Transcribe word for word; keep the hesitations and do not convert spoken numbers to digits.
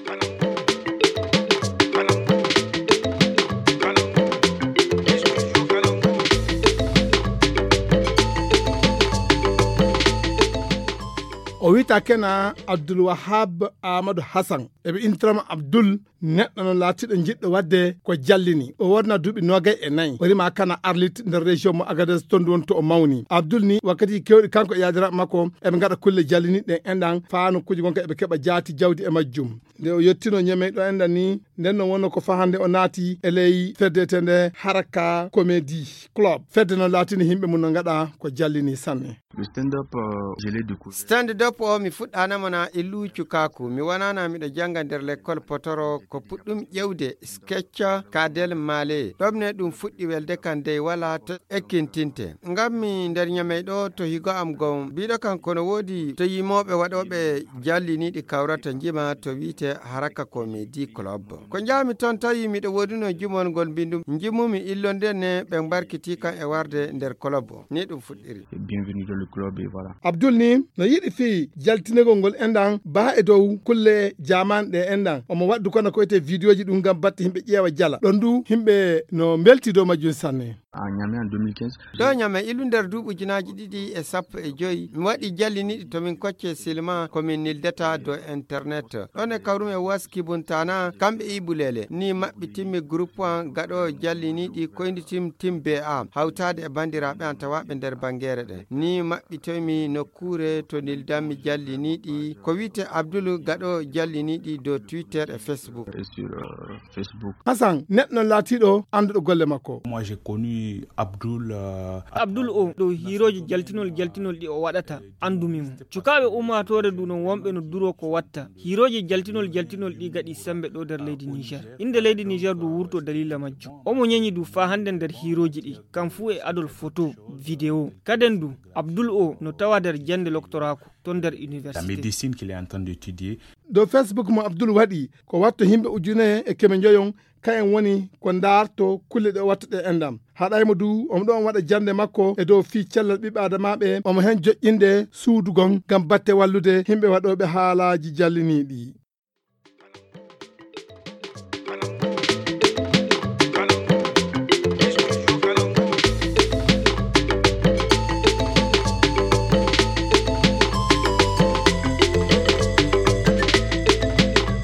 o wita kena Abdul Wahab Amadou Hassan ebe intram Abdul neɗɗo no laatiɗo jiɗɗo wadde ko jallini o wonna duuɓi nogay e nayyi o rima kana Arlit nder région mo Agadez toon wonto o mawni Abdul ni wakkati kewɗi kanko e yadiraɓe makko eɓe gaɗa kulle jalliniɗe enɗan faano kuji gonka eɓe keɓa jaati jawdi e majjum nde o yettino ñamey ɗo enɗan ni nden no wonno ko fahande o naati e ley feddete nde Haraka Comédie Club fedde no laatini himɓe mum no gaɗa ko jallini sanne. stand up o mi fuɗɗanama na illu cukaku mi wonana miɗo janga nder l'école potoro ko puɗɗum ƴewde sketch kadel male ɗomne ɗum fuɗɗi welde kan dey wala to ekkintinte ngam mi nder ñamey ɗo to higo am gon biɗo kan kono woodi to yimoɓe waɗoɓe jalliniɗi kawrata jima to wiite Haraka Comédie Club ko jami toon tawi miɗo woduno jumon ngol mbindum jimumi illo ndenne ɓe barkiti kan e warde nder club ni ɗum fuɗɗiri. Bienvenue dans le club et voilà. Abdul ni no yiɗi fi jaltinegol ngol enɗan ba e dow kulle jamanɗe enɗan omo waddu kono ko ete vidéo ji ɗum gam batte himɓe ƴeewa jala ɗon du himɓe no belti dow majjum sanne. a Niamey en deux mille quinze ɗo Niamey illu nder duuɓi ujunaji ɗiɗi e sappo e joyi mi waɗi jalliniɗi tomin kocce silma komin nildata do internet ɗon e kawrum e waski buntana kamɓe ibulele ni maɓɓitimmi groupe an gaɗo jalliniɗi koyditim tim B A hawtade e bandiraɓe an tawaɓe nder bangere ɗe ni maɓɓitoymi nokkure to nildammi jalliniɗi ko wiite Abdoul gaɗo jalliniɗi do Twitter et Facebook. et sur euh, Facebook. Hassan neɗɗo laatiɗo anduɗo golle makko. Moi j'ai connu Abdoul euh... Abdoul o do hiroji jaltinol jaltinol ɗi o waɗata andumi mo cukaɓe ummatore du non wonɓe no duro ko watta hiroji jaltinol jaltinol ɗi gaɗi sembe ɗo nder leydi Niger inde leydi Niger du wurto dalila majjum omo ñeñi du fa hande nder hiroji ɗi kam fu e adol photo vidéo kaden du Abdoul o no tawa nder jande doctoraku ton nder université. La médecine qu'il est en train d'étudier. Do Facebook mo Abdoul waɗi ko watto himɓe ujune e keme joyon kayen woni ko darto kulle ɗe watta ɗe endam haɗaymo du omo ɗon waɗa jande makko e dow fi cellal ɓiɓɓe adamaɓe omo hen joƴƴinde suudu gon gam batte wallude himɓe waɗoɓe haalaji jalliniɗi.